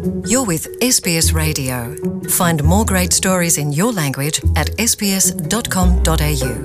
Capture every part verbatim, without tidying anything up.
You're with S B S Radio. Find more great stories in your language at s b s dot com dot a u.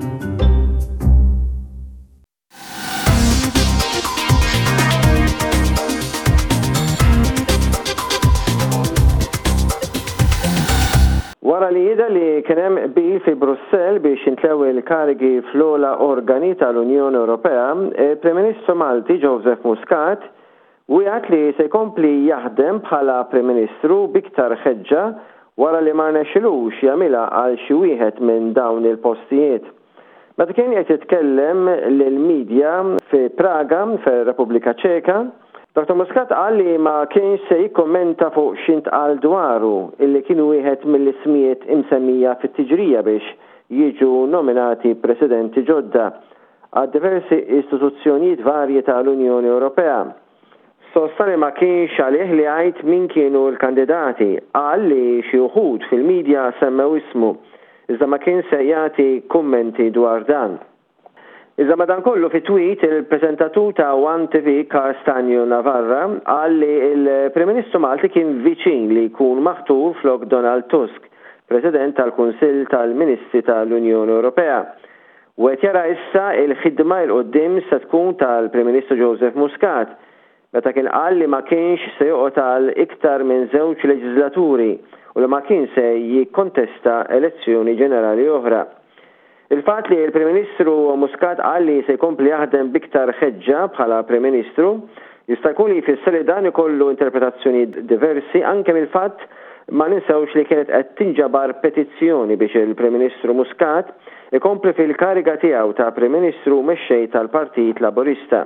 Wara li jidher li kien hemm qbil fi Brussell biex jintlew il-karigi fl-ogħla organi tal-Unjoni Ewropea, il-Prim Ministru Malti Joseph Muscat wieħed li se jkompli jaħdem bħala Prim Ministru biktar ħeġġa wara li ma rnexxilux jagħmilha għal xi wieħed minn dawn il-postijiet. Meta kien qed jitkellem lill-midja fi Praga fir-Repubblika Ċeka, Doktor Muscat qal li ma kienx se jikkommenta fuq x'intqal dwaru illi kienu wieħed mill-ismijiet imsemmija fit-tiġrija biex jiġu nominati presidenti ġodda għad diversi istituzzjonijiet varji tal-Unjoni Ewropea. Sostani ma kienx għalih li għajt min kienu l-kandidati, qal li xi wħud fil-midja semmew ismu, iżda ma kien se jagħti kummenti dwar dan. Iżda madankollu fi tweet il-preżentatur ta' One T V Castanjo Navarra qal li il-Prim Ministru Malti kien viċin li jkun maħtur flok Donald Tusk, President tal-Kunsill tal-Ministri tal-Unjoni Ewropea. U qed jara issa il-ħidma il qudiem se tkun tal-Prim Ministru Joseph Muscat, meta kien qal li ma kienx se joqgħod għal iktar minn żewġ leġislaturi u li ma kien se jikkontesta elezzjoni ġenerali oħra. Il-fatt li l-Prim Ministru Muscat qal li se jkompli jaħdem biktar ħeġġa bħala Prim Ministru jista' jkun li jfisser li dan ikollu interpretazzjoni diversi anke mill-fatt ma ninsewx li kienet qed tinġabar petizzjoni biex il-Prim Ministru Muscat ikompli fil-kariga tiegħu ta' Prim Ministru mexxej tal-Partit Laburista.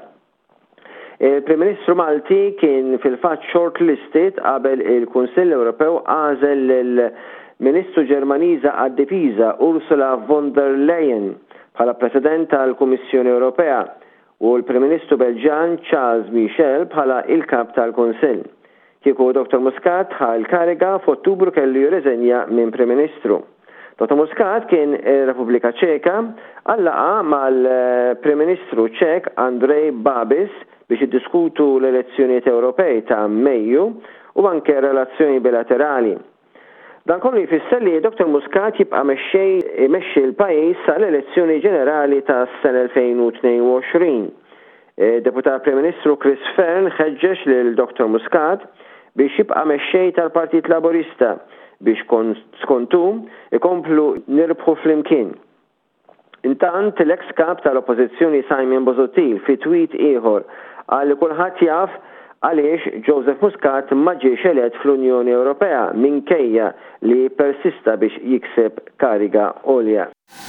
Il-Prim Ministru Malti kien fil-fatt shortlisted qabel il-Kunsill Ewropew għażel il-Ministru Ġermaniża għad-Difiża Ursula von der Leyen bħala President tal-Kummissjoni Ewropea u l-Prim Ministru Belġan Charles Michel bħala il-Kap tal-Kunsill. Kieku Doktor Muscat ħal kariga f'Ottubru kellu jirriżenja minn Prim Ministru. Doktor Muscat kien Repubblika Ċeka għallaqa mal-Prim Ministru Ċek Andrej Babis biex jiddiskutu l-elezzjonijiet Ewropej ta' Mejju u anke relazzjoni bilaterali. Dan kollu jfisser li Doktor Muscat jibqa' mexxi l-pajjiż sal-elezzjoni ġenerali tas-sena elfejn u tnejn u għoxrin. Deputat Prim Ministru Chris Fern ħeġġeġ lil Doktor Muscat biex jibqa' mexxej tal-Partit Laburista biex skontu ikomplu nirbħu flimkien. Intant l-ex kap tal-Oppożizzjoni Simon Busuttil fi tweet ieħor qal li kulħadd jaf għaliex Joseph Muscat ma ġiex elett fl-Unjoni Ewropea minkejja li persista biex jikseb kariga għolja.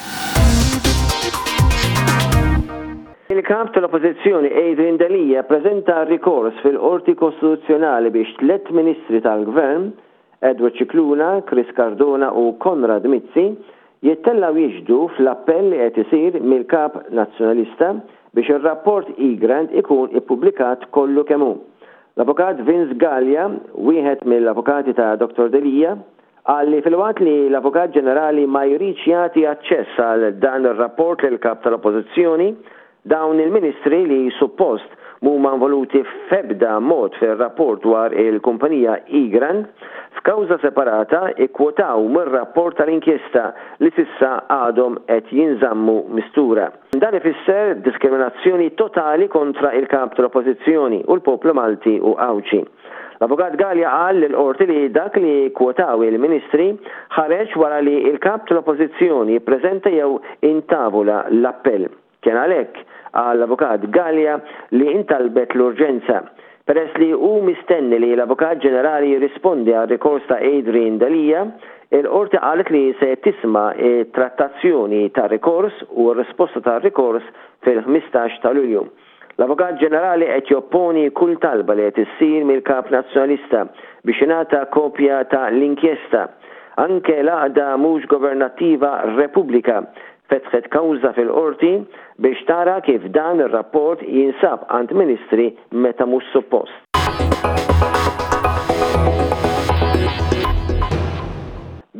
Il-kap tal-Oppożizzjoni Adrian Dalija preżenta rikors fil-Qorti Kostituzzjonali biex tliet ministri tal-Gvern, Edward Cicluna, Chris Cardona u Konrad Mizzi, jittellaw jiġdu fl-appell li qed isir mill-Kap Nazzjonalista biex ir-rapport Egrand ikun ippubblikat kollu kemm hu. L-Avukat Vince Gallia, wieħed mill-avukati ta' Doktor Dalija, qal li fil-waqt li l-Avukat Ġenerali ma jridx jagħti aċċess għal dan ir-rapport lil kap tal-Oppożizzjoni, dawn il-ministri li suppost huma involuti f'ebda mod fir-rapport dwar il-kumpanija Egrand f'kawża separata ikkwotaw mir-rapport tal-inkjesta li s'issa għadhom qed jinżammu mistura. Dan ifisser diskriminazzjoni totali kontra il-kap tal-Oppożizzjoni u l-poplu Malti u Awċi. L-Avukat Gallia qal lill-qorti li dak li kwotaw il-ministri ħareġ wara li il-kap tal-Oppożizzjoni ppreżenta jew intavula l-appell. Kien għalhekk għall-Avukat Gallia li intalbet l-urġenza. Peress li hu mistenni li l-Avukat Ġenerali jirrispondi għal rikors ta' Adrian Dalija, il-qorti qalet li se tisma' trattazzjoni ta' rikors u r-risposta ta' rikors fil-ħmistax ta' Lulju. L-Avukat Ġenerali qed jopponi kull talba li qed issir mill-Kap Nazzjonalista biex ingħata kopja ta' l-inkjesta. Anke l-għaqda mhux governattiva Repubblika fetħet kawża fil-qorti biex tara kif dan ir-rapport jinsab għand ministri meta mhux suppost. Grupp ta'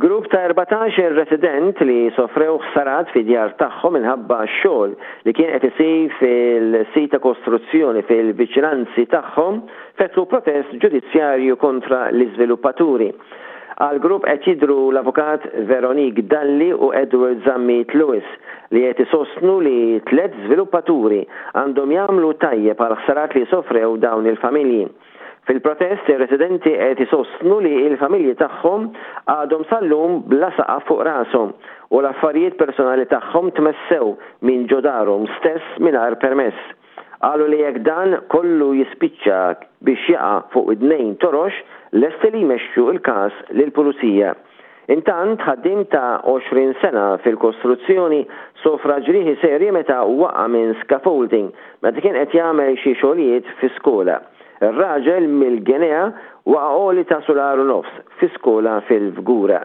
erbatax resident li sofrew ħsarat fi djar tagħhom minħabba x-xogħol li kien qed isir fil-sit ta' kostruzzjoni fil-viċinanzi tagħhom fetħu protest ġudizzjarju kontra l-iżviluppaturi. Għal grupp qed jidhru l-avukat Veronique Dalli u Edward Zammit Lewis li qed isostnu li tliet żviluppaturi għandhom jagħmlu tajjeb għal ħsarat li sofrew dawn il-familji. Fil-protest, ir-residenti qed isostnu li l-familji tagħhom għadhom sal-lum bla saqaf fuq rashom u l-affarijiet personali tagħhom tmessew minn ġodarhom stess mingħajr permess. Qalu li jekk dan kollu jispiċċa biex jaqa' fuq id-nejn torox lesti li jmexxu l-każ lill-pulizija. Intant ħaddim ta' għoxrin sena fil-kostruzzjoni sofra ġrieħi serji meta waqa' minn scaffolding meta kien qed jagħmel xi xogħlijiet fi skola. Ir-raġel mill-Ginea waqa' għoli ta' solaru nofs fi skola fil-Vgura.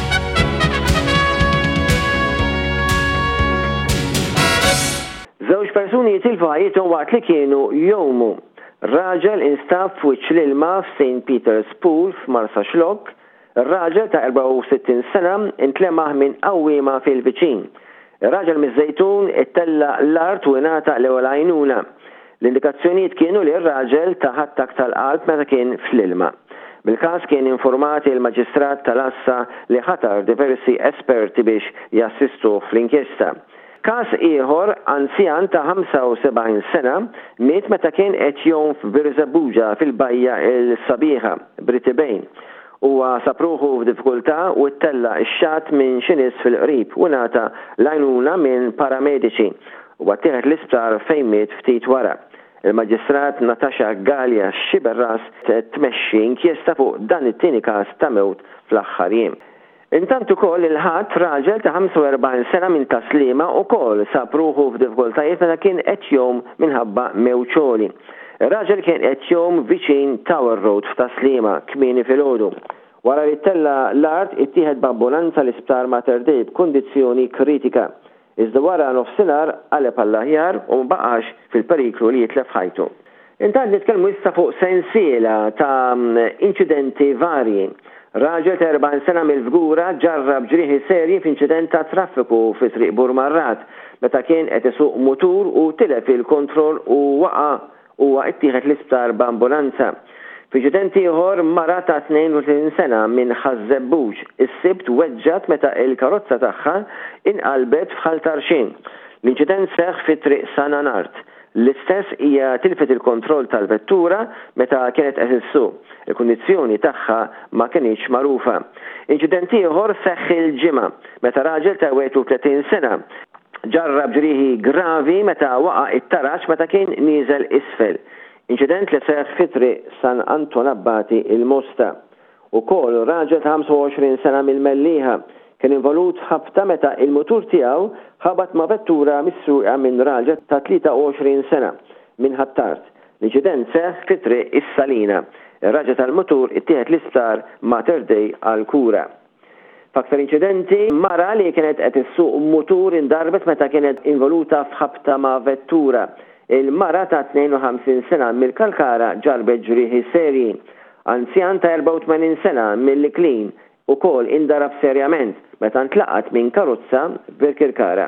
Żewġ persuni jitilfu ħajjithom waqt li kienu jowmu. Raġel instab f'wiċċ l-ilma f'Saint Peter's Pool f'Marsa Xlok. Ir-raġel ta' erba' u sittin sena intlemaħ minn qawwiema fil-viċin. Ir-raġel miż-Żejtun ittella l-art u ingħata l-ewwel għajnuna. L-indikazzjonijiet kienu li r-raġel ta' attak tal-qalb meta kien fl-ilma. Bil-każ kien informati l-maġistrat tal-Assa li ħatar diversi esperti biex jassistu fl-inkjesta. Każ ieħor anzjan ta' ħamsa u sebgħin sena miet meta kien qed jgħum f'Birżebbuġa fil-bajja l-sabiħa Britibejn. Huwa sapruħu f'diffikultà u ttella x-xatt minn xi nies fil-qrib u ngħata l-għajnuna minn paramediċi u għattieħed l-isptar fejn miet ftit wara. Il-Maġistrat Natasha Gallia Xiberras tmexxi inkjesta fuq dan it-tieni każ ta' mewt fl-aħħar jiem. Intant ukoll il-ħadd raġel ta' ħamsa u erbgħin sena minn Taslima wkoll sapruħu f'diffikultajiet meta kien qed jgħum minħabba mewċoli. Ir-raġel kien qed jgħum viċin Tower Road f'Taslima kmieni filgħodu. Wara li tella l-art ittieħed b'ambulanza l-isptar Mater Dei b'kundizzjoni kritika. Iżda wara nofsinhar qaleb għall-aħjar u mbaqax fil-periklu li jitlef ħajtu. Intant nitkellmu issa fuq sensiela ta' inċidenti varji. Raġel ta' erbgħin sena mill-Vgura ġarrab ġrieħi serji f'inċident ta' traffiku fi triq Burmarrat meta kien qed isuq mutur u tilef il-kontroll u waqa' huwa ttieħed l-isptar b'ambulanza. F'inċident ieħor mara ta' tnejn u tletin sena minn Ħażebbuġ is-sibt weġġat meta l-karozza tagħha inqalbet f'Ħaltarxin. L-inċident seħħ fit-triq Sananart. L-istess hija tilfet il-kontroll tal-vettura meta kienet qed issuq. Il-kundizzjoni tagħha ma kienx magħrufa. Inċident ieħor seħħ il-ġimgħa meta raġel ta' wieħed u tletin sena ġarrab ġrieħi gravi meta waqa' it-taraġġ meta kien nieżel isfel. Inċident li seħħ fit-triq San Anton Abbati il-Mosta. Ukoll raġel ta' ħamsa u għoxrin sena mill-Mellieħa kien involut ħabta meta il-mutur tiegħu ħabat ma' vettura misruqa minn raġel ta' tlieta u għoxrin sena minn Ħattart. L-inċident seħħ fit-triq is-Salina. Ir-raġel tal-mutur ittieħed l-isptar Mater Dei għal kura. F'aktar inċidenti, mara li kienet qed issuq mutur indarbet meta kienet involuta f'ħabta ma' vettura. Il-mara ta' tnejn u ħamsin sena mill-Kalkara ġarbet ġrieħi serji. Anzjan ta' erba' u tmenin sena mill-Klin ukoll indarab serjament meta ntlaqat minn karozza b'Birkirkara.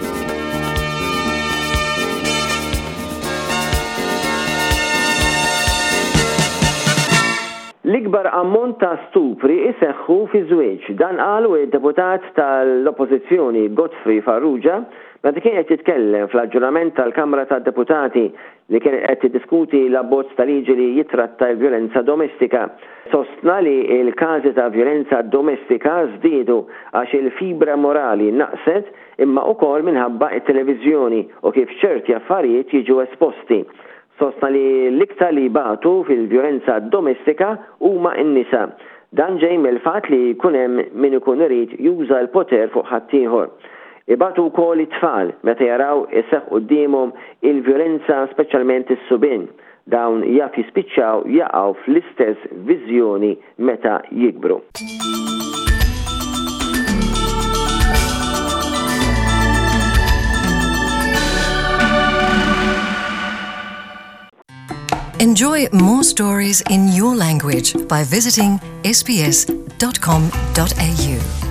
L-ikbar ammont ta' stupri iseħħu fi żwieġ. Dan qalu id-deputat tal-Oppożizzjoni Godfrey Farrugia meta kien qed jitkellem fl-aġġurnament tal-Kamra tad-Deputati li kien qed tiddiskuti l-abbozz ta' liġi li jitratta l-vjolenza domestika. Sostna li l-każi ta' vjolenza domestika żdiedu għax il-fibra morali naqset imma wkoll minħabba t-televiżjoni u kif ċerti affarijiet jiġu esposti. Sostna li l-iktar li batu fil-vjolenza domestika huma n-nisa. Dan ġej mill-fatt li jkun hemm min ikun irid juża l-poter fuq ħaddieħor. Ibatu wkoll it-tfal meta jaraw iseħħ qudiemhom il-vjolenza speċjalment is-subien. Dawn jaf jispiċċaw jaqgħu fl-istess viżjoni meta jikbru. Enjoy more stories in your language by visiting s b s dot com dot a u.